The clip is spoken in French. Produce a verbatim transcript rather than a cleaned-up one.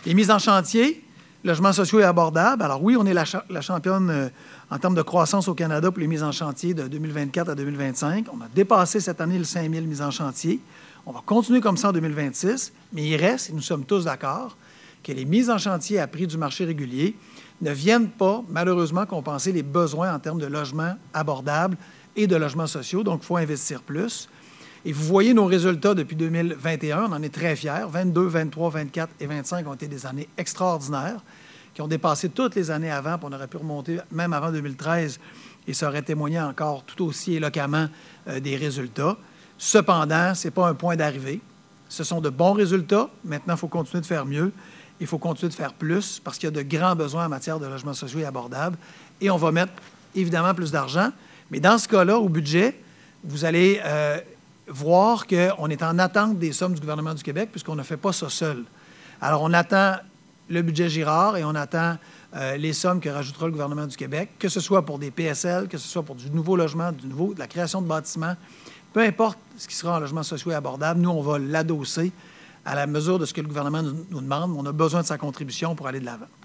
Les mises en chantier, logements sociaux et abordables. Alors oui, on est la, cha la championne euh, en termes de croissance au Canada pour les mises en chantier de deux mille vingt-quatre à deux mille vingt-cinq. On a dépassé cette année le cinq mille mises en chantier. On va continuer comme ça en deux mille vingt-six, mais il reste, et nous sommes tous d'accord, que les mises en chantier à prix du marché régulier ne viennent pas, malheureusement, compenser les besoins en termes de logements abordables et de logements sociaux. Donc, il faut investir plus. Et vous voyez nos résultats depuis deux mille vingt et un, on en est très fiers. vingt-deux, vingt-trois, vingt-quatre et vingt-cinq ont été des années extraordinaires qui ont dépassé toutes les années avant, puis on aurait pu remonter même avant deux mille treize et ça aurait témoigné encore tout aussi éloquemment euh, des résultats. Cependant, ce n'est pas un point d'arrivée. Ce sont de bons résultats. Maintenant, il faut continuer de faire mieux. Il faut continuer de faire plus parce qu'il y a de grands besoins en matière de logements sociaux et abordables. Et on va mettre évidemment plus d'argent. Mais dans ce cas-là, au budget, vous allez euh, voir qu'on est en attente des sommes du gouvernement du Québec puisqu'on ne fait pas ça seul. Alors, on attend le budget Girard et on attend euh, les sommes que rajoutera le gouvernement du Québec, que ce soit pour des P S L, que ce soit pour du nouveau logement, du nouveau, de la création de bâtiments. Peu importe ce qui sera en logement social et abordable, nous, on va l'adosser à la mesure de ce que le gouvernement nous, nous demande. On a besoin de sa contribution pour aller de l'avant.